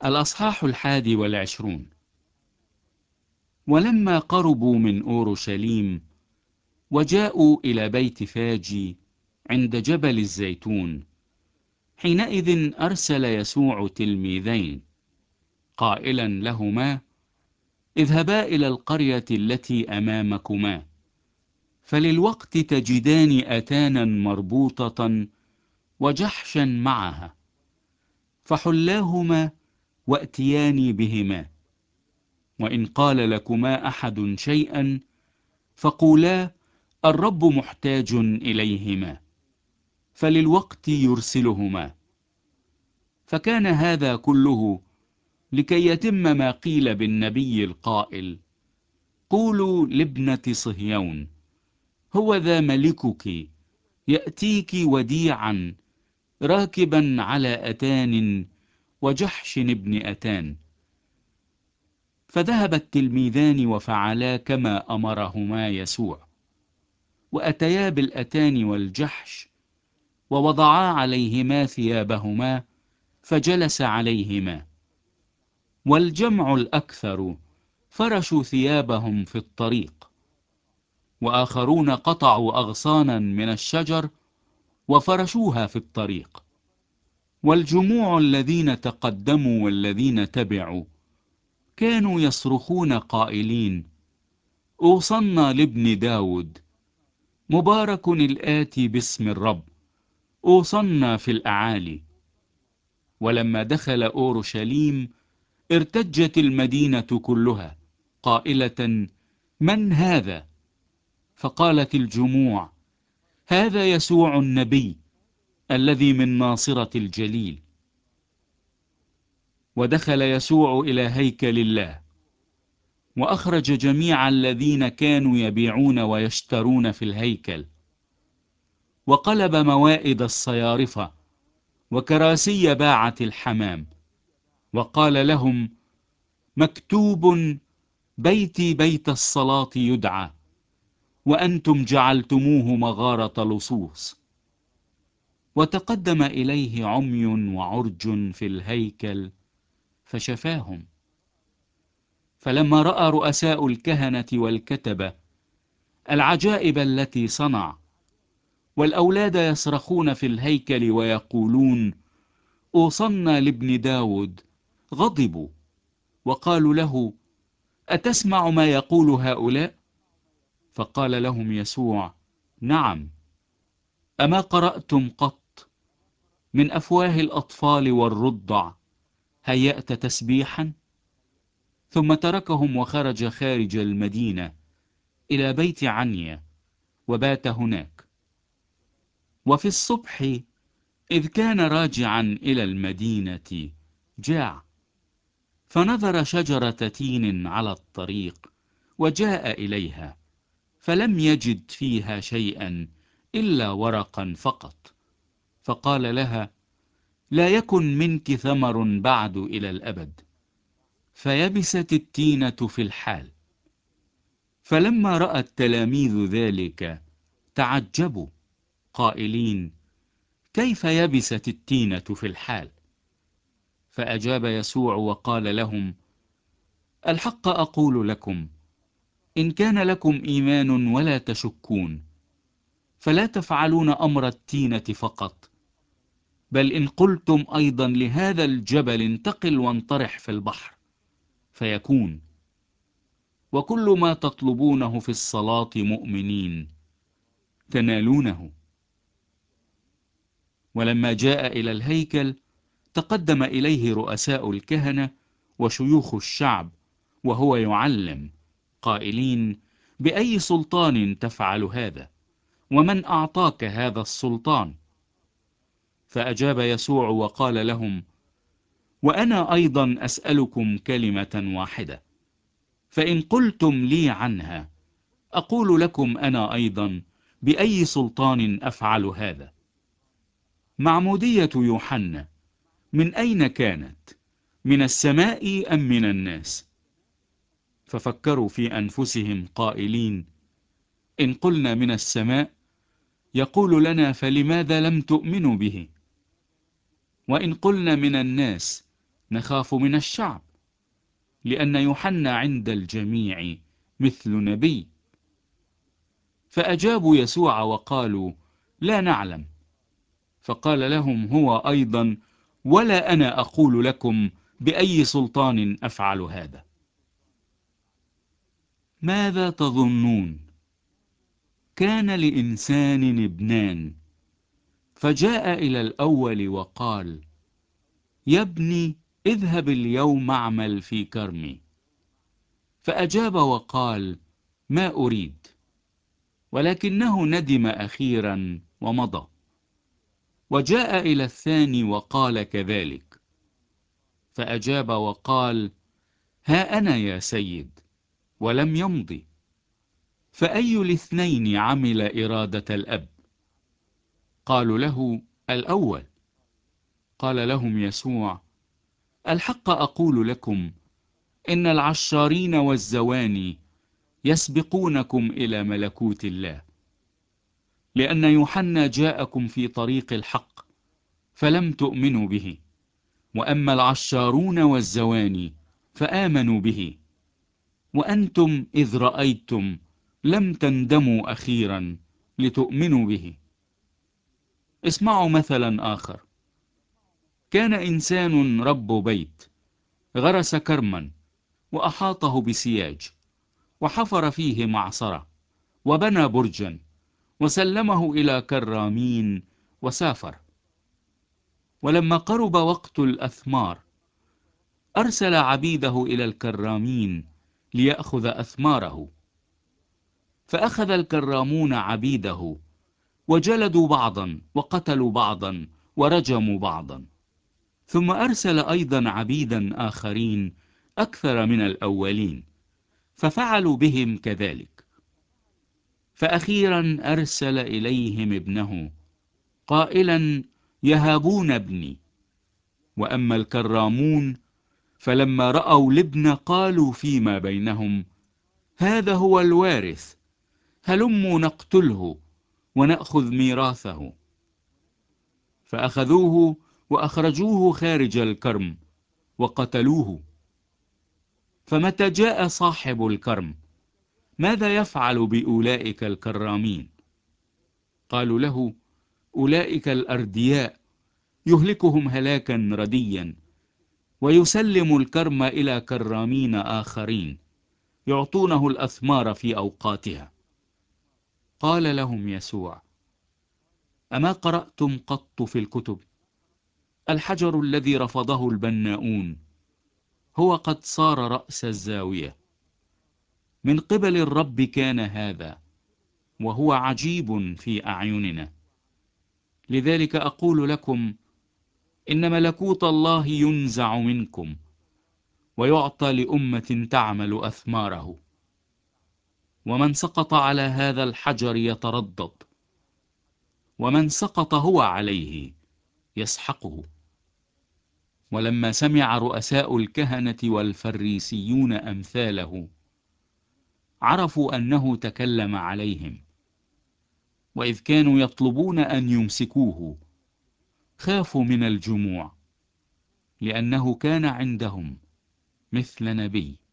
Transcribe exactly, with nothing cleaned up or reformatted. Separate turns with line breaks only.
الأصحاح الحادي والعشرون. ولما قربوا من أورشليم وجاءوا إلى بيت فاجي عند جبل الزيتون، حينئذ أرسل يسوع تلميذين قائلا لهما: اذهبا إلى القرية التي أمامكما، فللوقت تجدان أتانا مربوطة وجحشا معها، فحلاهما وأتياني بهما. وإن قال لكما أحد شيئا فقولا: الرب محتاج إليهما، فللوقت يرسلهما. فكان هذا كله لكي يتم ما قيل بالنبي القائل: قولوا لابنة صهيون، هو ذا ملكك يأتيك وديعا راكبا على أتان وجحش ابن أتان. فذهب التلميذان وفعلا كما أمرهما يسوع، وأتيا بالأتان والجحش ووضعا عليهما ثيابهما، فجلس عليهما. والجمع الأكثر فرشوا ثيابهم في الطريق، وآخرون قطعوا أغصانا من الشجر وفرشوها في الطريق. والجموع الذين تقدموا والذين تبعوا كانوا يصرخون قائلين: أوصنا لابن داود، مبارك الآتي باسم الرب، أوصنا في الأعالي. ولما دخل أورشليم ارتجت المدينة كلها قائلة: من هذا؟ فقالت الجموع: هذا يسوع النبي الذي من ناصرة الجليل. ودخل يسوع إلى هيكل الله، وأخرج جميع الذين كانوا يبيعون ويشترون في الهيكل، وقلب موائد الصيارفة وكراسي باعة الحمام، وقال لهم: مكتوب: بيتي بيت الصلاة يدعى، وأنتم جعلتموه مغارة لصوص. وتقدم إليه عمي وعرج في الهيكل فشفاهم. فلما رأى رؤساء الكهنة والكتبة العجائب التي صنع، والأولاد يصرخون في الهيكل ويقولون: أوصنا لابن داود، غضبوا وقالوا له: أتسمع ما يقول هؤلاء؟ فقال لهم يسوع: نعم. أما قرأتم قط: من أفواه الأطفال والرضع هيأت تسبيحا؟ ثم تركهم وخرج خارج المدينة إلى بيت عنيا، وبات هناك. وفي الصبح إذ كان راجعا إلى المدينة جاع، فنظر شجرة تين على الطريق وجاء إليها، فلم يجد فيها شيئا إلا ورقا فقط، فقال لها: لا يكن منك ثمر بعد إلى الأبد. فيبست التينة في الحال. فلما رأى التلاميذ ذلك تعجبوا قائلين: كيف يبست التينة في الحال؟ فأجاب يسوع وقال لهم: الحق أقول لكم، إن كان لكم إيمان ولا تشكون، فلا تفعلون أمر التينة فقط، بل إن قلتم أيضا لهذا الجبل انتقل وانطرح في البحر فيكون. وكل ما تطلبونه في الصلاة مؤمنين تنالونه. ولما جاء إلى الهيكل تقدم إليه رؤساء الكهنة وشيوخ الشعب وهو يعلم، قائلين: بأي سلطان تفعل هذا؟ ومن أعطاك هذا السلطان؟ فأجاب يسوع وقال لهم: وأنا أيضا أسألكم كلمة واحدة، فإن قلتم لي عنها أقول لكم أنا أيضا بأي سلطان أفعل هذا. معمودية يوحنا من أين كانت؟ من السماء أم من الناس؟ ففكروا في أنفسهم قائلين: إن قلنا من السماء يقول لنا: فلماذا لم تؤمنوا به؟ وإن قلنا من الناس نخاف من الشعب، لأن يوحنا عند الجميع مثل نبي. فأجابوا يسوع وقالوا: لا نعلم. فقال لهم هو أيضا: ولا أنا أقول لكم بأي سلطان أفعل هذا. ماذا تظنون؟ كان لإنسان ابنان، فجاء إلى الأول وقال: يا ابني، اذهب اليوم اعمل في كرمي. فأجاب وقال: ما أريد. ولكنه ندم أخيرا ومضى. وجاء إلى الثاني وقال كذلك. فأجاب وقال: ها أنا يا سيد، ولم يمضي. فأي الاثنين عمل إرادة الأب؟ قالوا له: الأول. قال لهم يسوع: الحق أقول لكم، إن العشارين والزواني يسبقونكم إلى ملكوت الله. لأن يوحنا جاءكم في طريق الحق فلم تؤمنوا به، وأما العشارون والزواني فآمنوا به. وأنتم إذ رأيتم لم تندموا أخيرا لتؤمنوا به. اسمعوا مثلا آخر. كان إنسان رب بيت، غرس كرما وأحاطه بسياج، وحفر فيه معصرة، وبنى برجا، وسلمه إلى كرامين، وسافر. ولما قرب وقت الأثمار أرسل عبيده إلى الكرامين ليأخذ أثماره. فأخذ الكرامون عبيده، وجلدوا بعضا، وقتلوا بعضا، ورجموا بعضا. ثم أرسل أيضا عبيدا آخرين أكثر من الأولين، ففعلوا بهم كذلك. فأخيرا أرسل إليهم ابنه قائلا: يهابون ابني. وأما الكرامون فلما رأوا الابن قالوا فيما بينهم: هذا هو الوارث، هلموا نقتله ونأخذ ميراثه. فأخذوه وأخرجوه خارج الكرم وقتلوه. فمتى جاء صاحب الكرم ماذا يفعل بأولئك الكرامين؟ قالوا له: أولئك الأردياء يهلكهم هلاكا رديا، ويسلم الكرم إلى كرامين آخرين يعطونه الأثمار في أوقاتها. قال لهم يسوع: أما قرأتم قط في الكتب: الحجر الذي رفضه البناؤون هو قد صار رأس الزاوية، من قبل الرب كان هذا، وهو عجيب في أعيننا. لذلك أقول لكم إن ملكوت الله ينزع منكم ويعطى لأمة تعمل أثماره. ومن سقط على هذا الحجر يتردد، ومن سقط هو عليه يسحقه. ولما سمع رؤساء الكهنة والفريسيون أمثاله عرفوا أنه تكلم عليهم. وإذ كانوا يطلبون أن يمسكوه خافوا من الجموع، لأنه كان عندهم مثل نبي.